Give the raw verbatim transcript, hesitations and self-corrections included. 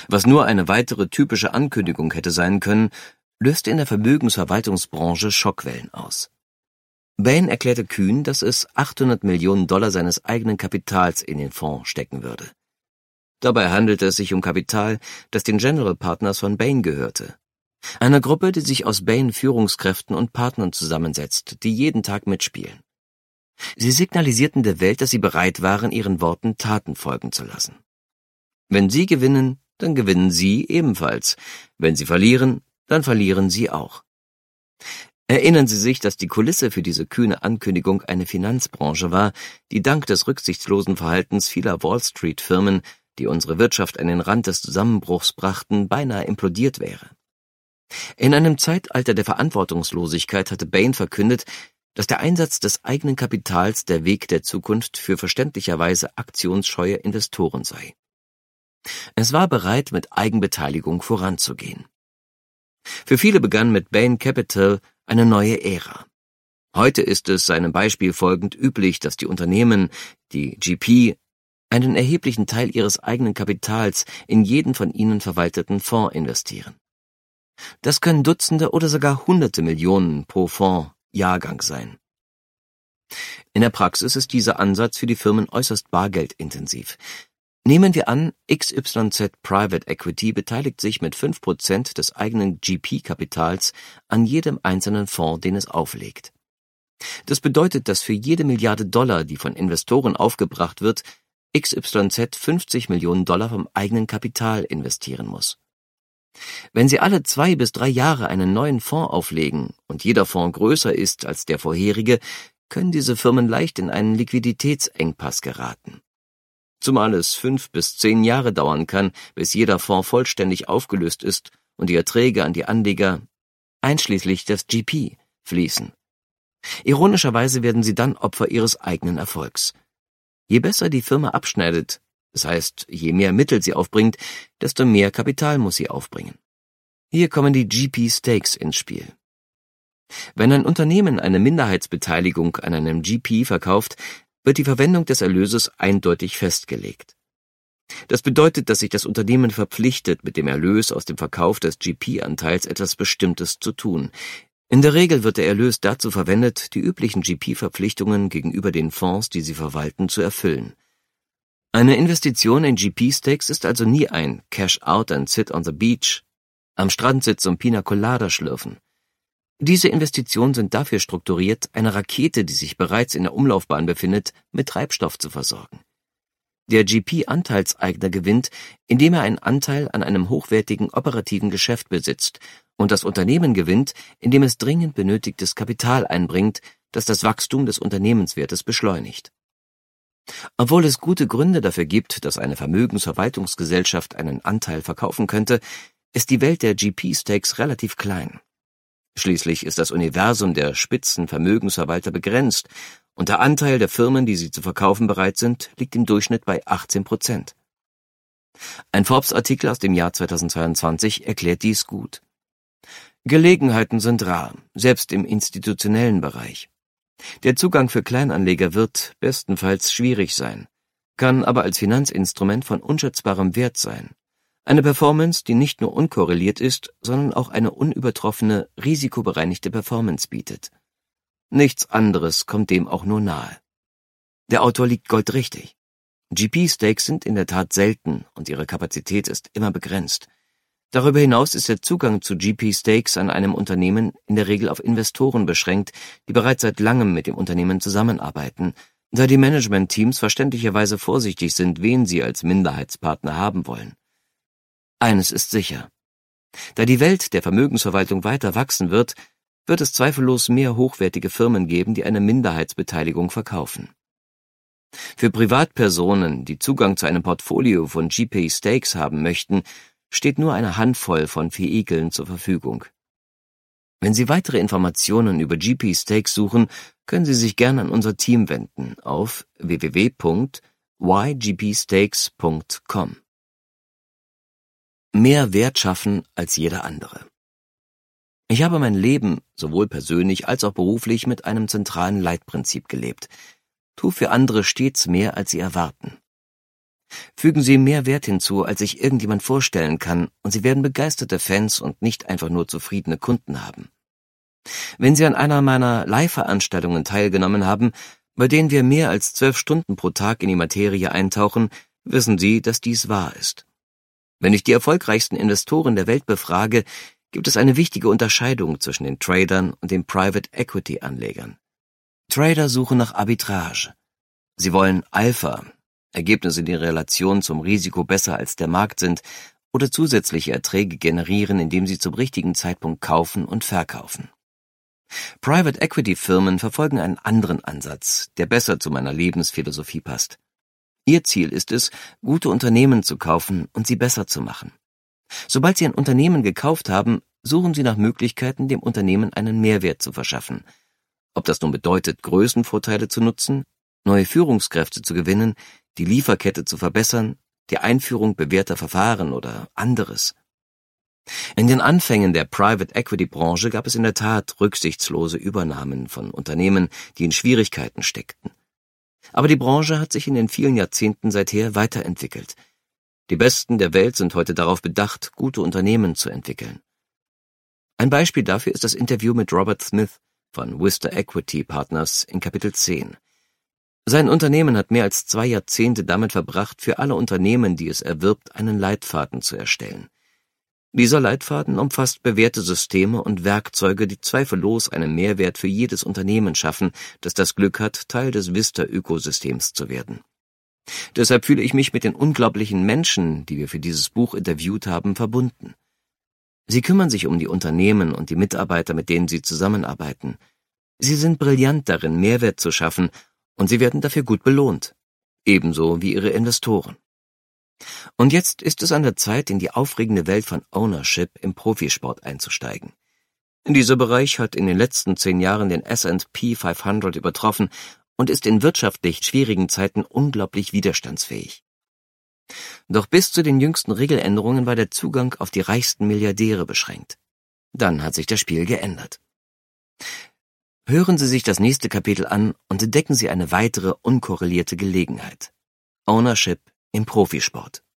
Was nur eine weitere typische Ankündigung hätte sein können, löste in der Vermögensverwaltungsbranche Schockwellen aus. Bain erklärte kühn, dass es achthundert Millionen Dollar seines eigenen Kapitals in den Fonds stecken würde. Dabei handelte es sich um Kapital, das den General Partners von Bain gehörte. Einer Gruppe, die sich aus Bain-Führungskräften und Partnern zusammensetzt, die jeden Tag mitspielen. Sie signalisierten der Welt, dass sie bereit waren, ihren Worten Taten folgen zu lassen. Wenn sie gewinnen, dann gewinnen sie ebenfalls. Wenn sie verlieren, dann verlieren sie auch. Erinnern Sie sich, dass die Kulisse für diese kühne Ankündigung eine Finanzbranche war, die dank des rücksichtslosen Verhaltens vieler Wall-Street-Firmen, die unsere Wirtschaft an den Rand des Zusammenbruchs brachten, beinahe implodiert wäre. In einem Zeitalter der Verantwortungslosigkeit hatte Bain verkündet, dass der Einsatz des eigenen Kapitals der Weg der Zukunft für verständlicherweise aktionsscheue Investoren sei. Es war bereit, mit Eigenbeteiligung voranzugehen. Für viele begann mit Bain Capital eine neue Ära. Heute ist es seinem Beispiel folgend üblich, dass die Unternehmen, die G P, einen erheblichen Teil ihres eigenen Kapitals in jeden von ihnen verwalteten Fonds investieren. Das können Dutzende oder sogar Hunderte Millionen pro Fonds-Jahrgang sein. In der Praxis ist dieser Ansatz für die Firmen äußerst bargeldintensiv. Nehmen wir an, X Y Z Private Equity beteiligt sich mit fünf Prozent des eigenen G P-Kapitals an jedem einzelnen Fonds, den es auflegt. Das bedeutet, dass für jede Milliarde Dollar, die von Investoren aufgebracht wird, X Y Z fünfzig Millionen Dollar vom eigenen Kapital investieren muss. Wenn Sie alle zwei bis drei Jahre einen neuen Fonds auflegen und jeder Fonds größer ist als der vorherige, können diese Firmen leicht in einen Liquiditätsengpass geraten. Zumal es fünf bis zehn Jahre dauern kann, bis jeder Fonds vollständig aufgelöst ist und die Erträge an die Anleger, einschließlich des G P, fließen. Ironischerweise werden sie dann Opfer ihres eigenen Erfolgs. Je besser die Firma abschneidet, das heißt, je mehr Mittel sie aufbringt, desto mehr Kapital muss sie aufbringen. Hier kommen die G P-Stakes ins Spiel. Wenn ein Unternehmen eine Minderheitsbeteiligung an einem G P verkauft, wird die Verwendung des Erlöses eindeutig festgelegt. Das bedeutet, dass sich das Unternehmen verpflichtet, mit dem Erlös aus dem Verkauf des G P-Anteils etwas Bestimmtes zu tun. In der Regel wird der Erlös dazu verwendet, die üblichen G P-Verpflichtungen gegenüber den Fonds, die sie verwalten, zu erfüllen. Eine Investition in G P-Stakes ist also nie ein Cash out and sit on the beach, am Strand sitzen und Pina Colada schlürfen. Diese Investitionen sind dafür strukturiert, eine Rakete, die sich bereits in der Umlaufbahn befindet, mit Treibstoff zu versorgen. Der G P-Anteilseigner gewinnt, indem er einen Anteil an einem hochwertigen operativen Geschäft besitzt, und das Unternehmen gewinnt, indem es dringend benötigtes Kapital einbringt, das das Wachstum des Unternehmenswertes beschleunigt. Obwohl es gute Gründe dafür gibt, dass eine Vermögensverwaltungsgesellschaft einen Anteil verkaufen könnte, ist die Welt der G P-Stakes relativ klein. Schließlich ist das Universum der Spitzenvermögensverwalter begrenzt und der Anteil der Firmen, die sie zu verkaufen bereit sind, liegt im Durchschnitt bei achtzehn Prozent. Ein Forbes-Artikel aus dem Jahr zweitausendzweiundzwanzig erklärt dies gut. Gelegenheiten sind rar, selbst im institutionellen Bereich. Der Zugang für Kleinanleger wird bestenfalls schwierig sein, kann aber als Finanzinstrument von unschätzbarem Wert sein. Eine Performance, die nicht nur unkorreliert ist, sondern auch eine unübertroffene, risikobereinigte Performance bietet. Nichts anderes kommt dem auch nur nahe. Der Autor liegt goldrichtig. G P-Stakes sind in der Tat selten und ihre Kapazität ist immer begrenzt. Darüber hinaus ist der Zugang zu G P-Stakes an einem Unternehmen in der Regel auf Investoren beschränkt, die bereits seit langem mit dem Unternehmen zusammenarbeiten, da die Managementteams verständlicherweise vorsichtig sind, wen sie als Minderheitspartner haben wollen. Eines ist sicher. Da die Welt der Vermögensverwaltung weiter wachsen wird, wird es zweifellos mehr hochwertige Firmen geben, die eine Minderheitsbeteiligung verkaufen. Für Privatpersonen, die Zugang zu einem Portfolio von G P-Stakes haben möchten, steht nur eine Handvoll von Vehikeln zur Verfügung. Wenn Sie weitere Informationen über G P-Stakes suchen, können Sie sich gerne an unser Team wenden auf w w w punkt y g p stakes punkt com. Mehr Wert schaffen als jeder andere. Ich habe mein Leben, sowohl persönlich als auch beruflich, mit einem zentralen Leitprinzip gelebt. Tu für andere stets mehr, als sie erwarten. Fügen Sie mehr Wert hinzu, als sich irgendjemand vorstellen kann, und Sie werden begeisterte Fans und nicht einfach nur zufriedene Kunden haben. Wenn Sie an einer meiner Live-Veranstaltungen teilgenommen haben, bei denen wir mehr als zwölf Stunden pro Tag in die Materie eintauchen, wissen Sie, dass dies wahr ist. Wenn ich die erfolgreichsten Investoren der Welt befrage, gibt es eine wichtige Unterscheidung zwischen den Tradern und den Private-Equity-Anlegern. Trader suchen nach Arbitrage. Sie wollen Alpha, Ergebnisse, die in Relation zum Risiko besser als der Markt sind, oder zusätzliche Erträge generieren, indem sie zum richtigen Zeitpunkt kaufen und verkaufen. Private-Equity-Firmen verfolgen einen anderen Ansatz, der besser zu meiner Lebensphilosophie passt. Ihr Ziel ist es, gute Unternehmen zu kaufen und sie besser zu machen. Sobald Sie ein Unternehmen gekauft haben, suchen Sie nach Möglichkeiten, dem Unternehmen einen Mehrwert zu verschaffen. Ob das nun bedeutet, Größenvorteile zu nutzen, neue Führungskräfte zu gewinnen, die Lieferkette zu verbessern, die Einführung bewährter Verfahren oder anderes. In den Anfängen der Private-Equity-Branche gab es in der Tat rücksichtslose Übernahmen von Unternehmen, die in Schwierigkeiten steckten. Aber die Branche hat sich in den vielen Jahrzehnten seither weiterentwickelt. Die Besten der Welt sind heute darauf bedacht, gute Unternehmen zu entwickeln. Ein Beispiel dafür ist das Interview mit Robert Smith von Vista Equity Partners in Kapitel zehn. Sein Unternehmen hat mehr als zwei Jahrzehnte damit verbracht, für alle Unternehmen, die es erwirbt, einen Leitfaden zu erstellen. Dieser Leitfaden umfasst bewährte Systeme und Werkzeuge, die zweifellos einen Mehrwert für jedes Unternehmen schaffen, das das Glück hat, Teil des Vista-Ökosystems zu werden. Deshalb fühle ich mich mit den unglaublichen Menschen, die wir für dieses Buch interviewt haben, verbunden. Sie kümmern sich um die Unternehmen und die Mitarbeiter, mit denen sie zusammenarbeiten. Sie sind brillant darin, Mehrwert zu schaffen, und sie werden dafür gut belohnt, ebenso wie ihre Investoren. Und jetzt ist es an der Zeit, in die aufregende Welt von Ownership im Profisport einzusteigen. Dieser Bereich hat in den letzten zehn Jahren den S and P fünfhundert übertroffen und ist in wirtschaftlich schwierigen Zeiten unglaublich widerstandsfähig. Doch bis zu den jüngsten Regeländerungen war der Zugang auf die reichsten Milliardäre beschränkt. Dann hat sich das Spiel geändert. Hören Sie sich das nächste Kapitel an und entdecken Sie eine weitere unkorrelierte Gelegenheit. Ownership im Profisport.